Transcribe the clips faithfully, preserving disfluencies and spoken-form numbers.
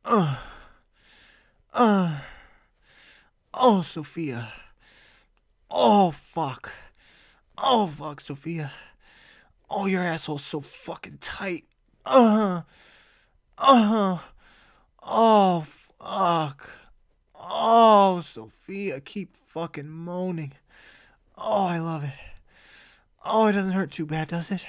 Uh, uh, oh, Sophia. Oh, fuck. Oh, fuck, Sophia. Oh, your asshole's so fucking tight. Uh, uh, oh, fuck. Oh, Sophia, keep fucking moaning. Oh, I love it. Oh, it doesn't hurt too bad, does it?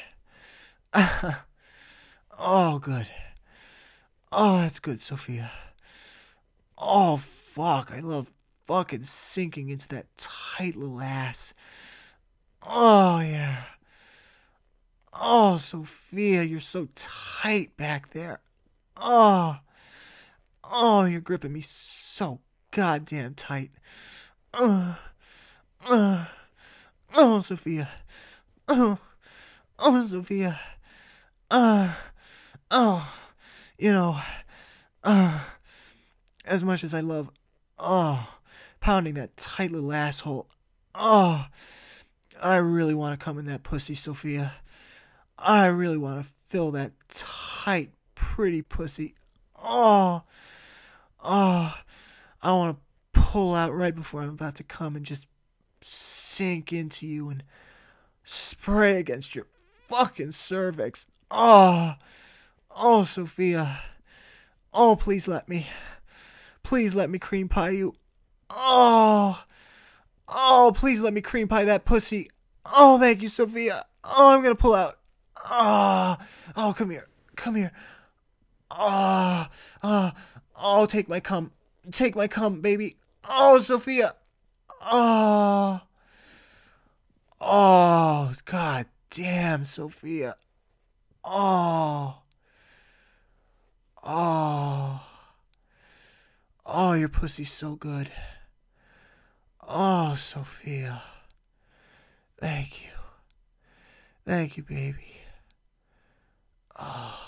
Oh, good. Oh, that's good, Sophia. Oh, fuck. I love fucking sinking into that tight little ass. Oh, yeah. Oh, Sophia, you're so tight back there. Oh, oh, you're gripping me so goddamn tight. Uh, uh, oh, Sophia. Oh, oh, Sophia. Uh, oh, you know, uh, as much as I love, oh, pounding that tight little asshole, oh, I really want to come in that pussy, Sophia. I really want to fill that tight, pretty pussy. Oh, oh, I want to pull out right before I'm about to come and just sink into you and spray against your fucking cervix. Oh, oh, Sophia. Oh, please let me. Please let me cream pie you. Oh, oh, please let me cream pie that pussy. Oh, thank you, Sophia. Oh, I'm gonna pull out. Oh, oh, come here. Come here. Oh, oh, oh, take my cum. Take my cum, baby. Oh, Sophia. Oh, oh, god damn, Sophia. Oh, oh, oh, your pussy's so good. Oh, Sophia. Thank you. Thank you, baby. Oh.